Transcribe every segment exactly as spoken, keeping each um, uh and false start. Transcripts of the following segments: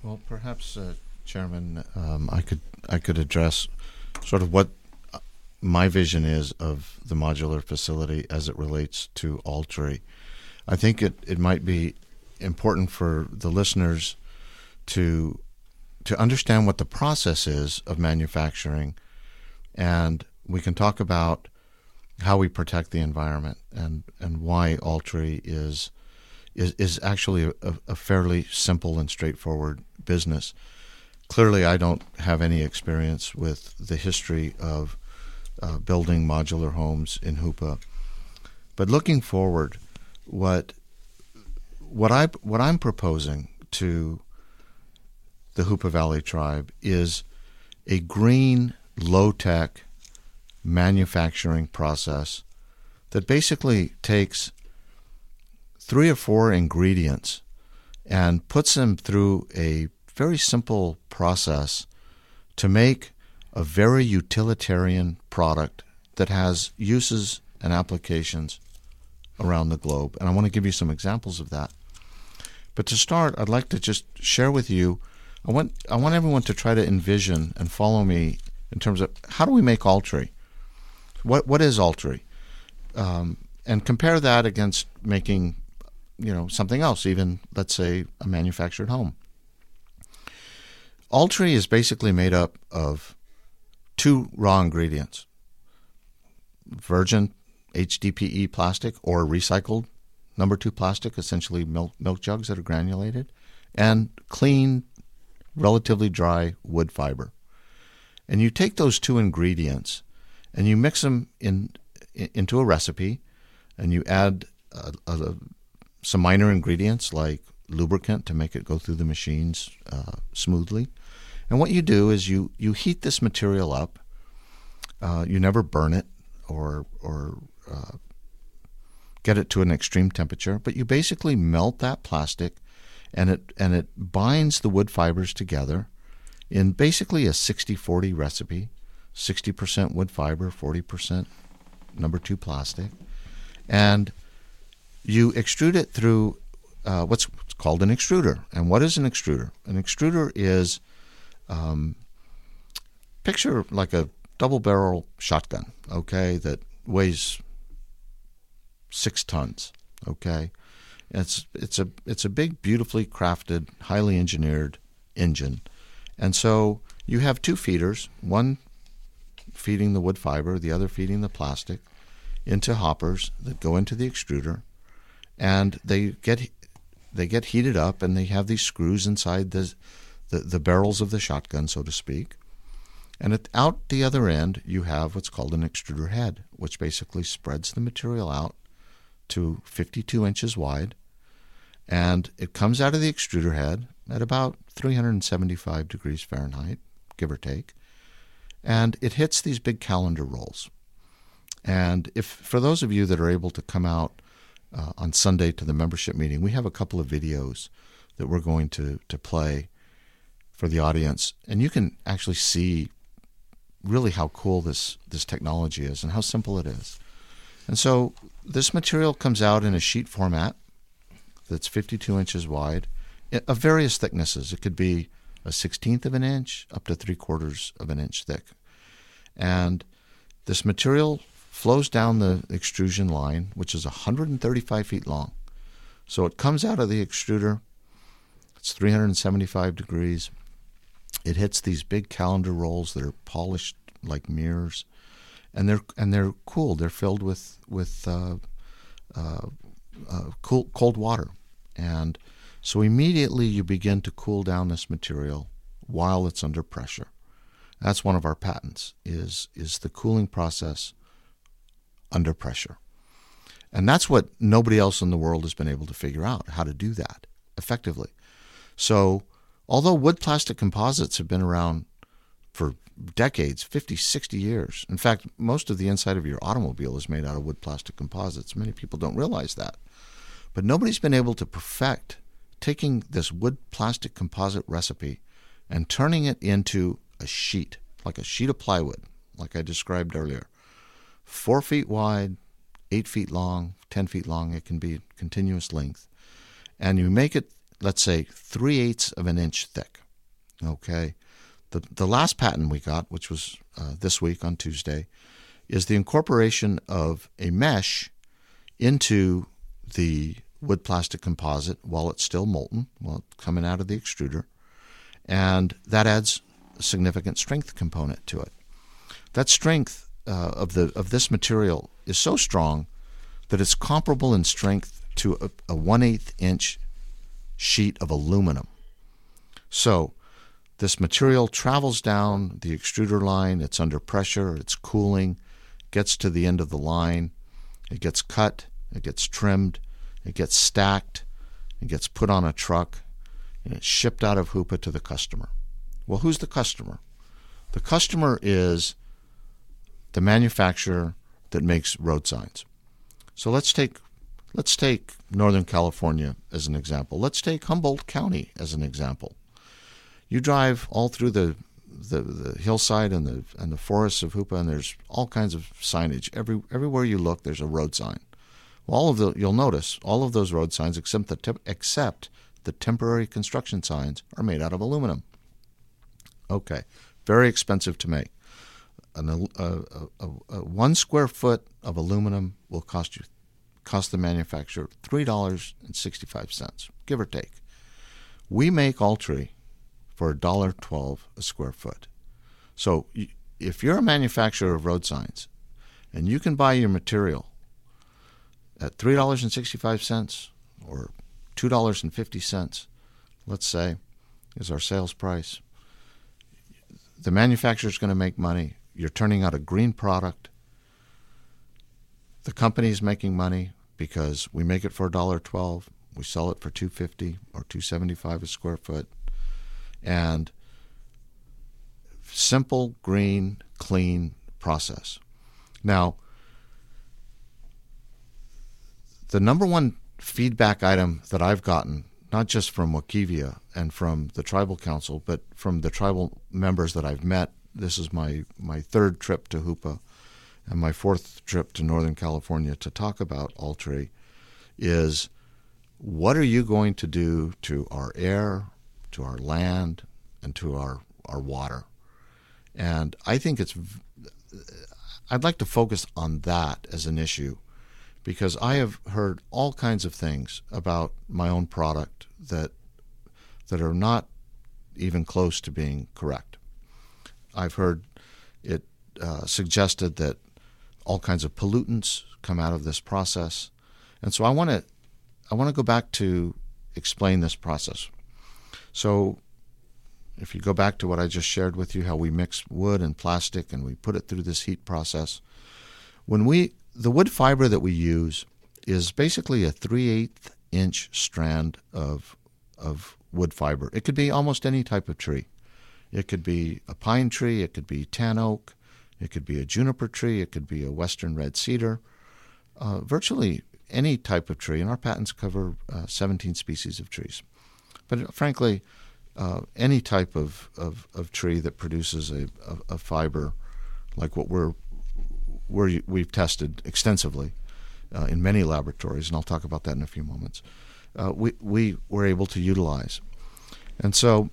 Well, perhaps, uh, Chairman, um, I could I could address sort of what my vision is of the modular facility as it relates to Altry. I think it, it might be important for the listeners to to understand what the process is of manufacturing, and we can talk about how we protect the environment and, and why Altry is is is actually a, a fairly simple and straightforward business. Clearly, I don't have any experience with the history of uh, building modular homes in Hoopa, but looking forward, what what I what I'm proposing to the Hoopa Valley Tribe is a green, low-tech manufacturing process that basically takes three or four ingredients and puts them through a very simple process to make a very utilitarian product that has uses and applications around the globe. And I want to give you some examples of that. But to start, I'd like to just share with you, I want I want everyone to try to envision and follow me in terms of how do we make Altry? What what is Altry? Um, and compare that against making, you know, something else, even, let's say, a manufactured home. Altry is basically made up of two raw ingredients: virgin H D P E plastic, or recycled number two plastic, essentially milk, milk jugs that are granulated, and clean, relatively dry wood fiber. And you take those two ingredients and you mix them in, in into a recipe, and you add a, a, some minor ingredients like lubricant to make it go through the machines uh, smoothly. And what you do is you, you heat this material up. Uh, you never burn it or or uh, get it to an extreme temperature, but you basically melt that plastic, and it and it binds the wood fibers together in basically a sixty forty recipe: sixty percent wood fiber, forty percent number two plastic. And you extrude it through uh, what's called an extruder. And what is an extruder? An extruder is, um, picture like a double-barrel shotgun, okay, that weighs six tons, okay? It's it's a it's a big, beautifully crafted, highly engineered engine. And so you have two feeders, one feeding the wood fiber, the other feeding the plastic, into hoppers that go into the extruder, and they get they get heated up, and they have these screws inside the the, the barrels of the shotgun, so to speak. And at, out the other end, you have what's called an extruder head, which basically spreads the material out to fifty-two inches wide, and it comes out of the extruder head at about three hundred seventy-five degrees Fahrenheit, give or take, and it hits these big calendar rolls. And if for those of you that are able to come out uh, on Sunday to the membership meeting, we have a couple of videos that we're going to, to play for the audience, and you can actually see really how cool this, this technology is and how simple it is. And so this material comes out in a sheet format that's fifty-two inches wide, of various thicknesses. It could be a sixteenth of an inch up to three quarters of an inch thick. And this material flows down the extrusion line, which is one hundred thirty-five feet long. So it comes out of the extruder. It's three hundred seventy-five degrees. It hits these big calendar rolls that are polished like mirrors, and they're and they're cooled. They're filled with with uh, uh, uh, cool, cold water, and so immediately you begin to cool down this material while it's under pressure. That's one of our patents, is is the cooling process under pressure. And that's what nobody else in the world has been able to figure out, how to do that effectively. So although wood plastic composites have been around for decades, fifty, sixty years. In fact, most of the inside of your automobile is made out of wood plastic composites. Many people don't realize that. But nobody's been able to perfect taking this wood plastic composite recipe and turning it into a sheet, like a sheet of plywood, like I described earlier. Four feet wide, eight feet long, ten feet long. It can be continuous length. And you make it let's say, three-eighths of an inch thick. Okay? The, the last patent we got, which was uh, this week on Tuesday, is the incorporation of a mesh into the wood plastic composite while it's still molten, while it's coming out of the extruder, and that adds a significant strength component to it. That strength uh, of the of this material is so strong that it's comparable in strength to a, a one-eighth inch sheet of aluminum. So this material travels down the extruder line, it's under pressure, it's cooling, gets to the end of the line, it gets cut, it gets trimmed, it gets stacked, it gets put on a truck, and it's shipped out of Hoopa to the customer. Well, who's the customer? The customer is the manufacturer that makes road signs. So let's take let's take Northern California as an example. Let's take Humboldt County as an example. You drive all through the the, the hillside and the and the forests of Hoopa, and there's all kinds of signage. Every everywhere you look, there's a road sign. Well, all of the you'll notice all of those road signs, except the te- except the temporary construction signs, are made out of aluminum. Okay, very expensive to make. An, a, a, a, a one square foot of aluminum will cost you cost the manufacturer three dollars and sixty five cents, give or take. We make Altri for a dollar twelve a square foot. So if you're a manufacturer of road signs and you can buy your material at three dollars and sixty five cents or two dollars and fifty cents, let's say, is our sales price, the manufacturer is going to make money. You're turning out a green product. The company is making money because we make it for a dollar twelve. We sell it for two fifty or two seventy five a square foot, and simple, green, clean process. Now, the number one feedback item that I've gotten, not just from Wachovia and from the Tribal Council, but from the tribal members that I've met. This is my, my third trip to Hoopa and my fourth trip to Northern California to talk about Altri, is what are you going to do to our air, to our land, and to our, our water? And I think it's, I'd like to focus on that as an issue, because I have heard all kinds of things about my own product that that are not even close to being correct. I've heard it uh, suggested that all kinds of pollutants come out of this process, and so I want to I want to go back to explain this process. So, if you go back to what I just shared with you, how we mix wood and plastic and we put it through this heat process, when we the wood fiber that we use is basically a three-eighths inch strand of of wood fiber. It could be almost any type of tree. It could be a pine tree, it could be tan oak, it could be a juniper tree, it could be a western red cedar, uh, virtually any type of tree, and our patents cover uh, seventeen species of trees. But frankly, uh, any type of, of, of tree that produces a, a, a fiber like what we're, we're, we've tested extensively uh, in many laboratories, and I'll talk about that in a few moments, uh, we, we were able to utilize. And so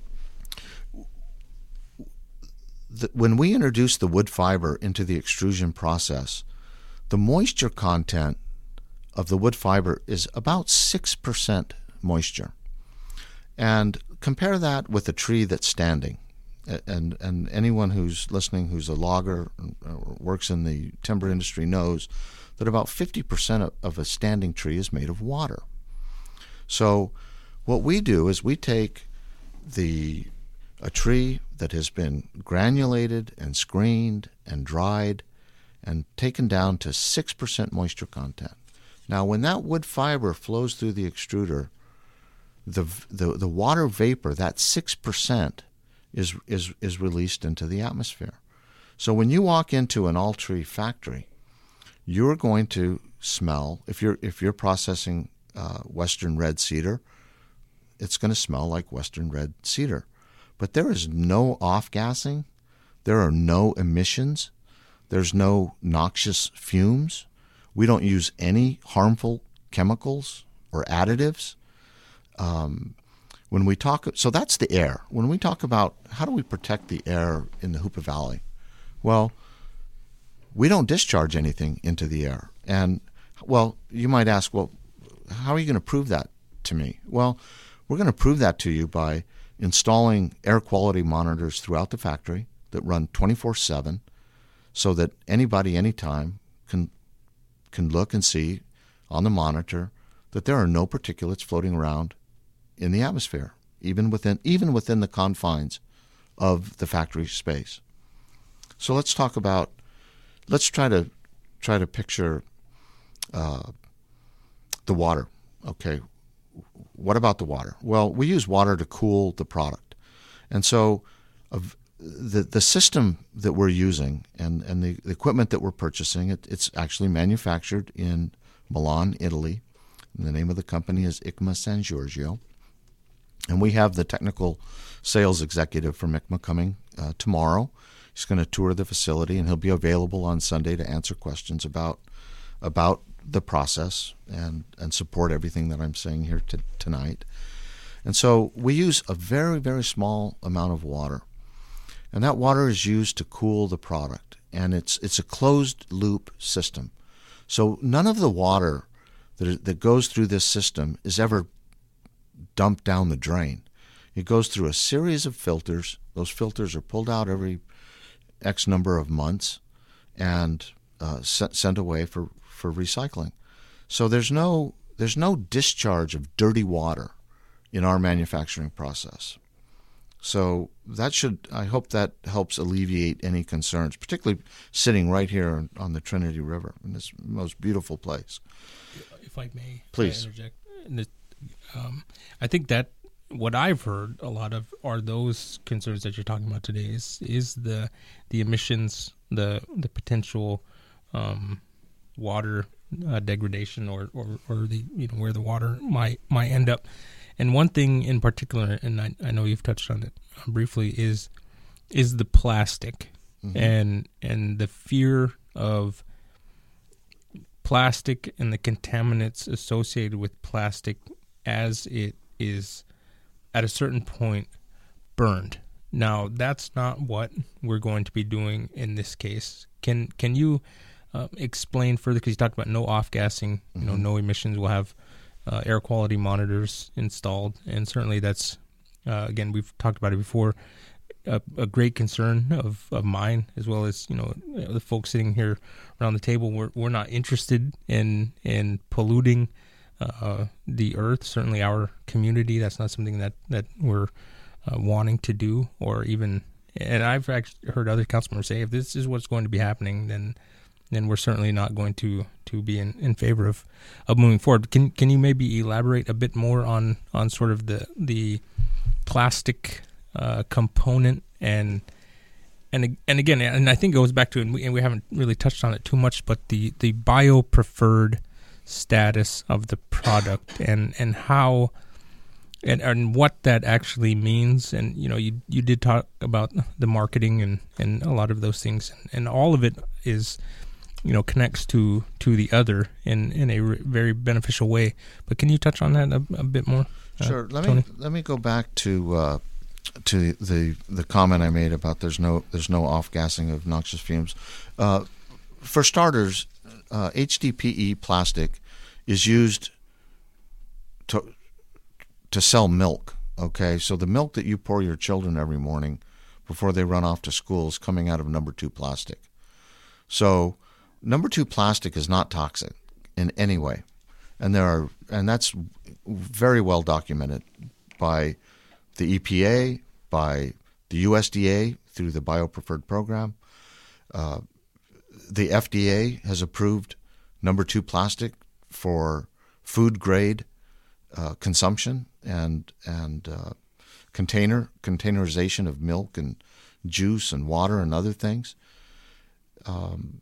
the, when we introduce the wood fiber into the extrusion process, the moisture content of the wood fiber is about six percent moisture. And compare that with a tree that's standing. And, and anyone who's listening who's a logger or works in the timber industry knows that about fifty percent of, of a standing tree is made of water. So what we do is we take the a tree that has been granulated and screened and dried and taken down to six percent moisture content. Now, when that wood fiber flows through the extruder, the the, the water vapor, that six percent, is, is, is released into the atmosphere. So when you walk into an Altri factory, you're going to smell, if you're, if you're processing uh, western red cedar, it's going to smell like western red cedar. But there is no off-gassing. There are no emissions. There's no noxious fumes. We don't use any harmful chemicals or additives. um, when we talk, so that's the air. When we talk about how do we protect the air in the Hoopa Valley, well, we don't discharge anything into the air. And, well, you might ask, well, how are you going to prove that to me? Well, we're going to prove that to you by installing air quality monitors throughout the factory that run twenty-four seven so that anybody, anytime, can can look and see on the monitor that there are no particulates floating around in the atmosphere, even within even within the confines of the factory space. So let's talk about, let's try to try to picture uh, the water. Okay, what about the water? Well, we use water to cool the product, and so of the the system that we're using and and the, the equipment that we're purchasing, it, it's actually manufactured in Milan, Italy. And the name of the company is I C M A San Giorgio. And we have the technical sales executive from I C M A coming uh, tomorrow. He's going to tour the facility, and he'll be available on Sunday to answer questions about about the process and, and support everything that I'm saying here t- tonight. And so we use a very, very small amount of water. And that water is used to cool the product. And it's it's a closed-loop system. So none of the water that is, that goes through this system is ever dumped down the drain. It goes through a series of filters. Those filters are pulled out every X number of months and uh, sent, sent away for, for recycling. So there's no there's no discharge of dirty water in our manufacturing process. So that should, I hope that helps alleviate any concerns, particularly sitting right here on the Trinity River in this most beautiful place. If I may, please interject. Um, I think that what I've heard a lot of are those concerns that you're talking about today. Is is the the emissions, the the potential um, water uh, degradation, or, or or the you know where the water might might end up. And one thing in particular, and I, I know you've touched on it briefly, is is the plastic, mm-hmm. and and the fear of plastic and the contaminants associated with plastic as it is at a certain point burned. Now, that's not what we're going to be doing in this case. Can can you uh, explain further? Because you talked about no off-gassing, you know, mm-hmm. no emissions. We'll have Uh, air quality monitors installed, and certainly that's uh, again, we've talked about it before, a, a great concern of, of mine, as well as you know the folks sitting here around the table. We're we're not interested in in polluting uh, the earth. Certainly, our community. That's not something that that we're uh, wanting to do, or even. And I've actually heard other council members say, if this is what's going to be happening, then. then we're certainly not going to, to be in, in favor of, of moving forward. Can can you maybe elaborate a bit more on, on sort of the the plastic uh, component and and and again, and I think it goes back to, and we, and we haven't really touched on it too much, but the, the bio-preferred status of the product and, and how and and what that actually means. And you know, you you did talk about the marketing and, and a lot of those things, and, and all of it is. You know, connects to, to the other in, in a re- very beneficial way. But can you touch on that a, a bit more? Uh, sure. Let Tony? me let me go back to uh, to the the comment I made about there's no there's no off gassing of noxious fumes. Uh, for starters, uh, H D P E plastic is used to to sell milk. Okay, so the milk that you pour your children every morning before they run off to school is coming out of number two plastic. So number two plastic is not toxic in any way, and there are, and that's very well documented by the E P A, by the U S D A through the Bio-Preferred program. Uh, the F D A has approved number two plastic for food grade uh, consumption and and uh, container containerization of milk and juice and water and other things. Um,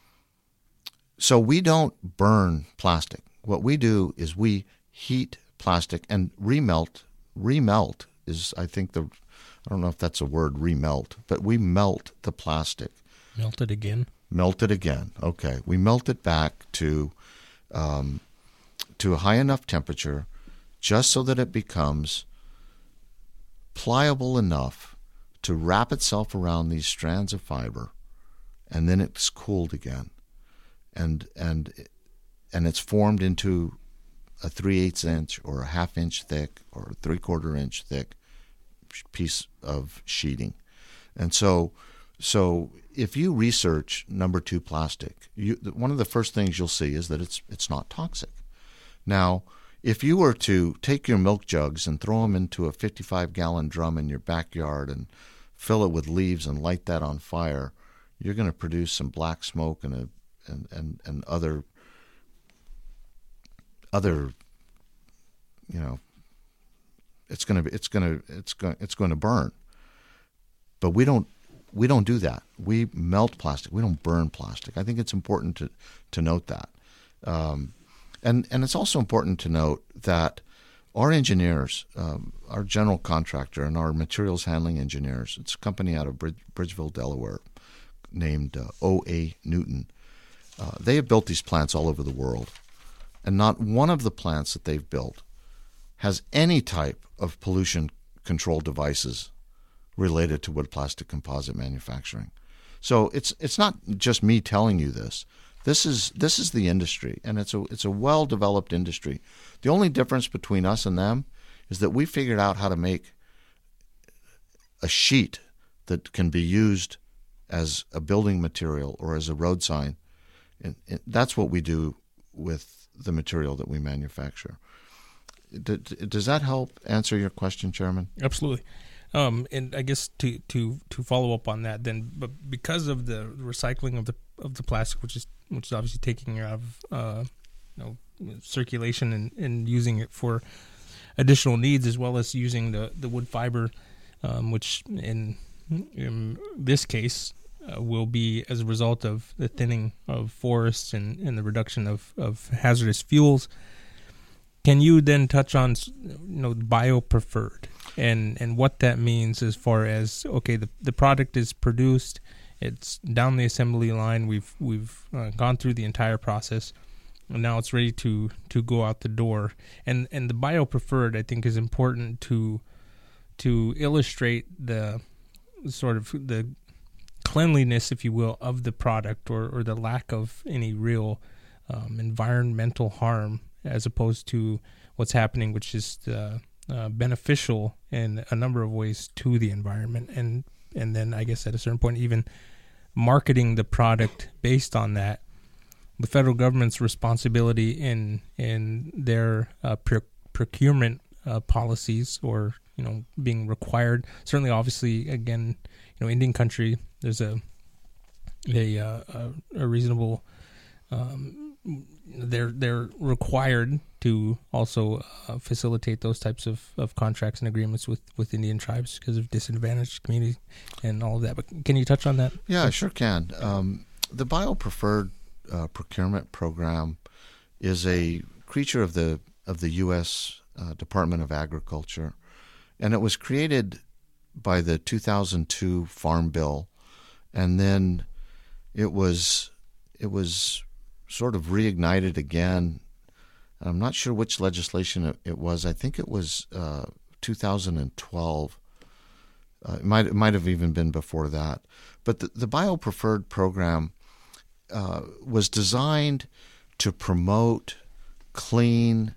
So we don't burn plastic. What we do is we heat plastic and remelt. Remelt is, I think, the, I don't know if that's a word, remelt, but we melt the plastic. Melt it again? Melt it again. Okay. We melt it back to um, to a high enough temperature just so that it becomes pliable enough to wrap itself around these strands of fiber, and then it's cooled again, and and and it's formed into a three-eighths inch or a half inch thick or a three-quarter inch thick piece of sheeting. And so so if you research number two plastic, you, one of the first things you'll see is that it's it's not toxic. Now, if you were to take your milk jugs and throw them into a fifty-five gallon drum in your backyard and fill it with leaves and light that on fire, you're going to produce some black smoke and a and, and, and other other you know it's going to it's going to it's going it's going to burn. But we don't we don't do that. We melt plastic. We don't burn plastic. I think it's important to to note that. Um, And and it's also important to note that our engineers, um, our general contractor and our materials handling engineers, it's a company out of Brid- Bridgeville, Delaware, named uh, O A. Newton. Uh, they have built these plants all over the world. And not one of the plants that they've built has any type of pollution control devices related to wood plastic composite manufacturing. So it's it's not just me telling you this. This is this is the industry, and it's a it's a well-developed industry. The only difference between us and them is that we figured out how to make a sheet that can be used as a building material or as a road sign, and, and that's what we do with the material that we manufacture. D- does that help answer your question, Chairman? Absolutely. Um, and I guess to, to, to follow up on that, then, but because of the recycling of the of the plastic, which is which is obviously taking it out of uh, you know, circulation and, and using it for additional needs, as well as using the, the wood fiber, um, which in in this case uh, will be as a result of the thinning of forests and, and the reduction of, of hazardous fuels. Can you then touch on, you know, bio-preferred and, and what that means as far as, okay, the the product is produced, it's down the assembly line, we've we've uh, gone through the entire process, and now it's ready to, to go out the door. And and the bio-preferred, I think, is important to to illustrate the sort of the cleanliness, if you will, of the product, or, or the lack of any real um, environmental harm, as opposed to what's happening, which is uh, uh, beneficial in a number of ways to the environment. And and then I guess at a certain point, even marketing the product based on that. The federal government's responsibility in in their uh, pr- procurement uh, policies, or, you know, being required. Certainly, obviously, again, you know, Indian country, there's a a, uh, a, a reasonable um, they're they're required to also uh, facilitate those types of, of contracts and agreements with, with Indian tribes because of disadvantaged community and all of that. But can you touch on that? Yeah, I sure can. Um, the bio-preferred uh, procurement program is a creature of the of the U S Uh, Department of Agriculture, and it was created by the two thousand two Farm Bill, and then it was it was sort of reignited again. I'm not sure which legislation it, it was. I think it was uh, two thousand twelve. Uh, it might it might have even been before that. But the, the bio-preferred program uh, was designed to promote clean,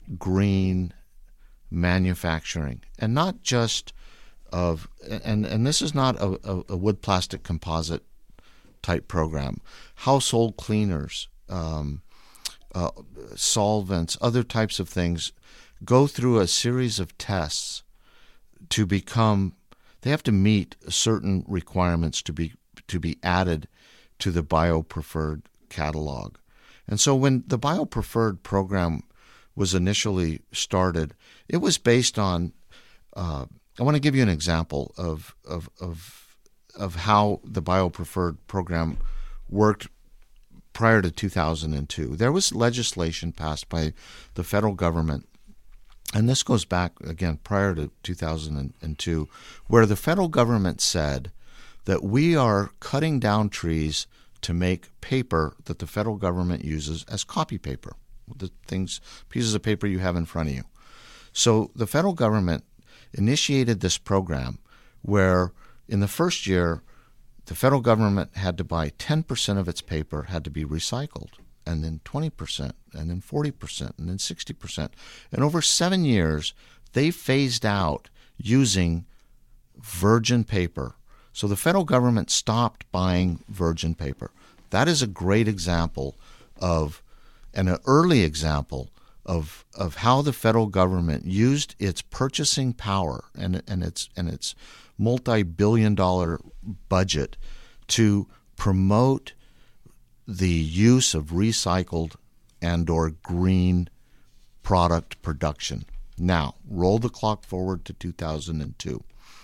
green manufacturing, and not just of and and this is not a, a, a wood plastic composite type program. Household cleaners, um, uh, solvents, other types of things go through a series of tests to become. They have to meet certain requirements to be to be added to the bio-preferred catalog. And so when the bio-preferred program was initially started, it was based on. Uh, I want to give you an example of of of of how the bio-preferred program worked prior to two thousand two. There was legislation passed by the federal government, and this goes back again prior to two thousand two, where the federal government said that we are cutting down trees to make paper that the federal government uses as copy paper, the things, pieces of paper you have in front of you. So the federal government initiated this program where in the first year, the federal government had to buy ten percent of its paper had to be recycled, and then twenty percent, and then forty percent, and then sixty percent. And over seven years, they phased out using virgin paper. So the federal government stopped buying virgin paper. That is a great example of, and an early example of of how the federal government used its purchasing power and and its and its multi-billion dollar budget to promote the use of recycled and or green product production. Now, roll the clock forward to two thousand two.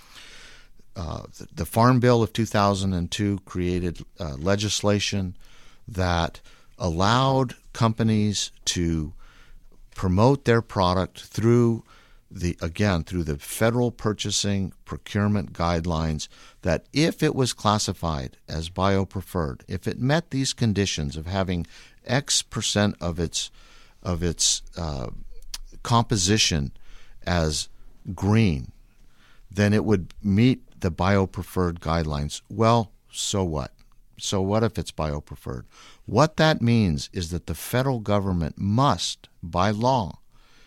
Uh, the, the Farm Bill of two thousand two created uh, legislation that allowed companies to promote their product through the, again, through the federal purchasing procurement guidelines, that if it was classified as biopreferred, if it met these conditions of having X percent of its of its uh, composition as green, then it would meet the biopreferred guidelines. Well, so what? So what if it's biopreferred? What that means is that the federal government must, by law,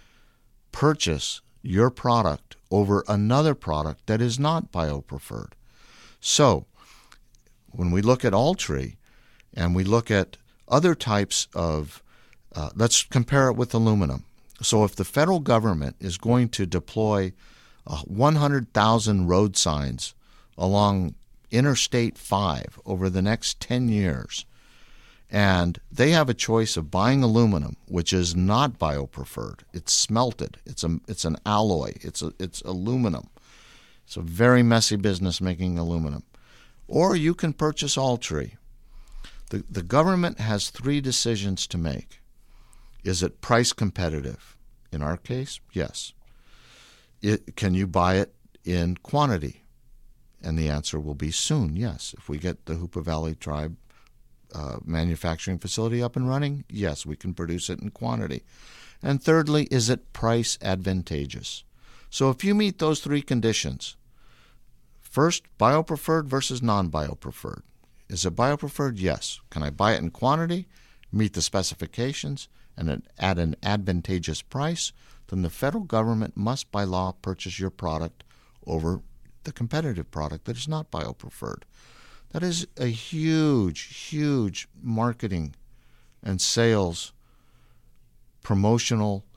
purchase your product over another product that is not biopreferred. So when we look at Altria and we look at other types of, uh, let's compare it with aluminum. So if the federal government is going to deploy uh, one hundred thousand road signs along Interstate five over the next ten years, and they have a choice of buying aluminum, which is not biopreferred. It's smelted. It's a it's an alloy. It's a, it's aluminum. It's a very messy business making aluminum. Or you can purchase Altria. The the government has three decisions to make. Is it price competitive? In our case, yes. It, can you buy it in quantity? And the answer will be soon, yes. If we get the Hoopa Valley Tribe uh, manufacturing facility up and running, yes, we can produce it in quantity. And thirdly, is it price advantageous? So if you meet those three conditions, first, biopreferred versus non-biopreferred. Is it biopreferred? Yes. Can I buy it in quantity, meet the specifications, and at an advantageous price? Then the federal government must, by law, purchase your product over the competitive product that is not biopreferred. That is a huge, huge marketing and sales promotional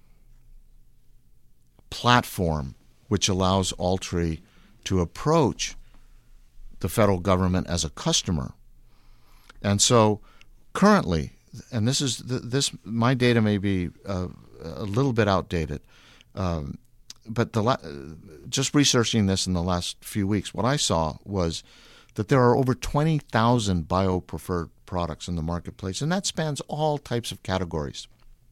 platform which allows Altria to approach the federal government as a customer. And so currently, and this is this my data may be uh, a little bit outdated, um, but the la- just researching this in the last few weeks, what I saw was that there are over twenty thousand biopreferred products in the marketplace, and that spans all types of categories,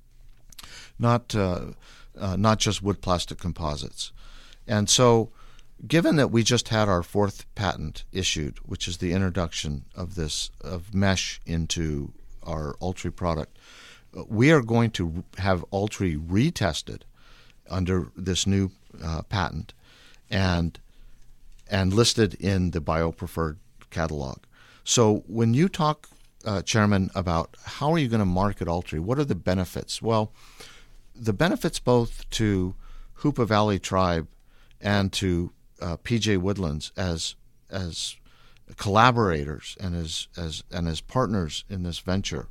not uh, uh, not just wood plastic composites. And so given that we just had our fourth patent issued, which is the introduction of this of mesh into our Altria product, we are going to have Altria retested under this new uh, patent and and listed in the biopreferred catalog. So when you talk, uh, Chairman, about how are you going to market Altria, what are the benefits? Well, the benefits both to Hoopa Valley Tribe and to uh, P J Woodlands as as collaborators and as as and as partners in this venture.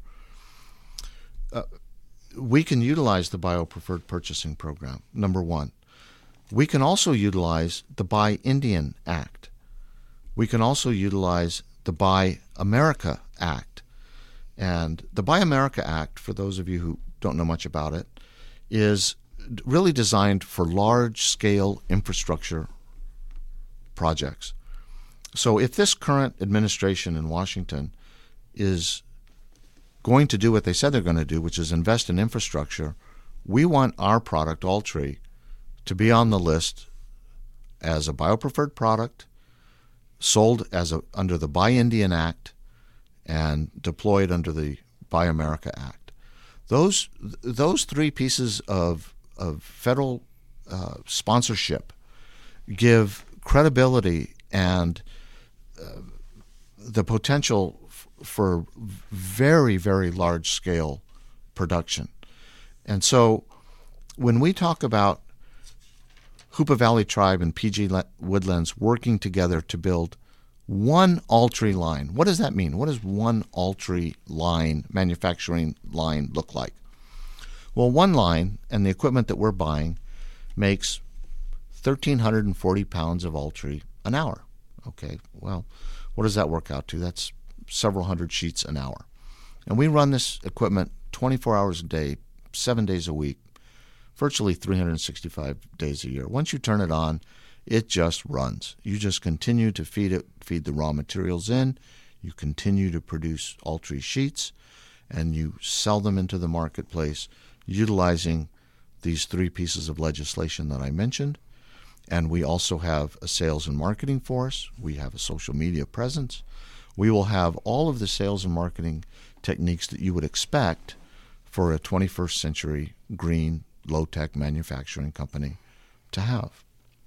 Uh, we can utilize the biopreferred purchasing program, number one. We can also utilize the Buy Indian Act. We can also utilize the Buy America Act. And the Buy America Act, for those of you who don't know much about it, is really designed for large-scale infrastructure projects. So if this current administration in Washington is going to do what they said they're going to do, which is invest in infrastructure, we want our product, Altria, to be on the list as a biopreferred product, sold as a, under the Buy Indian Act, and deployed under the Buy America Act. Those those three pieces of of federal uh, sponsorship, give credibility and uh, the potential f- for very, very large-scale production. And so when we talk about Hoopa Valley Tribe and P G Woodlands working together to build one Altri line, what does that mean? What does one Altri line, manufacturing line, look like? Well, one line and the equipment that we're buying makes one thousand three hundred forty pounds of Altri an hour. Okay, well, what does that work out to? That's several hundred sheets an hour. And we run this equipment twenty-four hours a day, seven days a week, virtually three hundred sixty-five days a year. Once you turn it on, it just runs. You just continue to feed it, feed the raw materials in. You continue to produce Altri sheets, and you sell them into the marketplace utilizing these three pieces of legislation that I mentioned. And we also have a sales and marketing force. We have a social media presence. We will have all of the sales and marketing techniques that you would expect for a twenty-first century green, low-tech manufacturing company to have.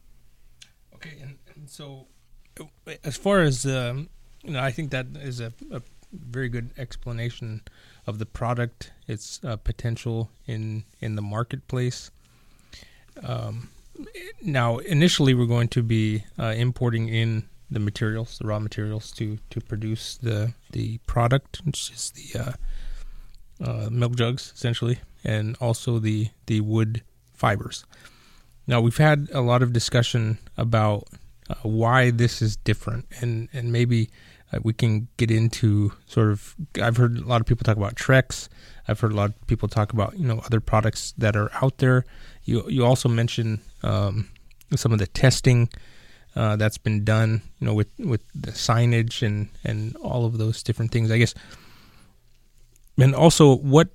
Okay, and, and so as far as, um, you know, I think that is a, a very good explanation of the product, its uh, potential in, in the marketplace. Um, now, initially, we're going to be uh, importing in the materials, the raw materials, to, to produce the the product, which is the uh, uh, milk jugs, essentially, and also the, the wood fibers. Now, we've had a lot of discussion about uh, why this is different, and, and maybe uh, we can get into sort of, I've heard a lot of people talk about Trex. I've heard a lot of people talk about, you know, other products that are out there. You you also mentioned um, some of the testing uh, that's been done, you know, with, with the signage and, and all of those different things, I guess. And also what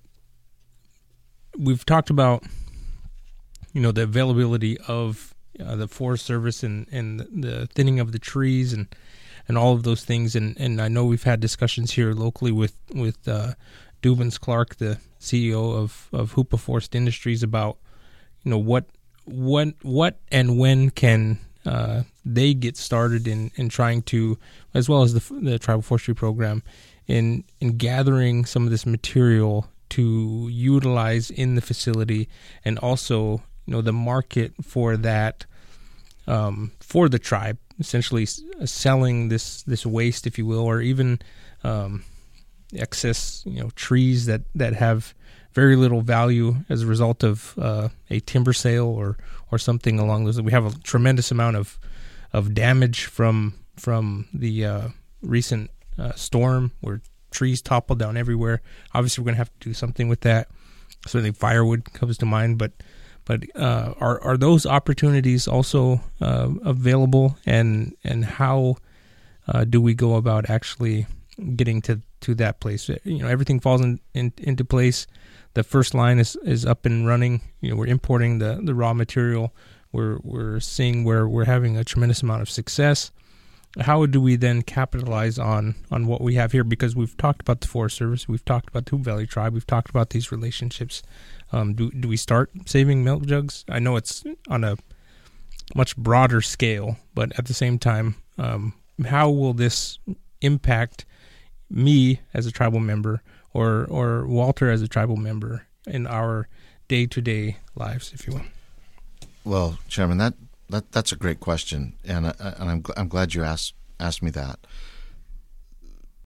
we've talked about, you know, the availability of uh, the Forest Service and, and the thinning of the trees and, and all of those things. And, and I know we've had discussions here locally with, with uh, Dubens Clark, the C E O of, of Hoopa Forest Industries, about, you know, what what what and when can uh, they get started in, in trying to, as well as the, the Tribal Forestry Program, in in gathering some of this material to utilize in the facility, and also, you know, the market for that um, for the tribe, essentially selling this this waste, if you will, or even um, excess, you know, trees that, that have very little value as a result of uh, a timber sale or, or something along those. We have a tremendous amount of of damage from from the uh, recent uh, storm, where trees toppled down everywhere. Obviously, we're going to have to do something with that. Certainly, firewood comes to mind, but but uh, are are those opportunities also uh, available, and and how uh, do we go about actually getting to, to that place? You know, everything falls in, in, into place. The first line is, is up and running. You know, we're importing the, the raw material. We're we're seeing where we're having a tremendous amount of success. How do we then capitalize on, on what we have here? Because we've talked about the Forest Service, we've talked about the Hoopa Valley Tribe, we've talked about these relationships. Um, do do we start saving milk jugs? I know it's on a much broader scale, but at the same time, um, how will this impact me as a tribal member, or or Walter as a tribal member, in our day-to-day lives, if you will? Well, Chairman, that, that that's a great question, and I, and I'm I'm glad you asked asked me that.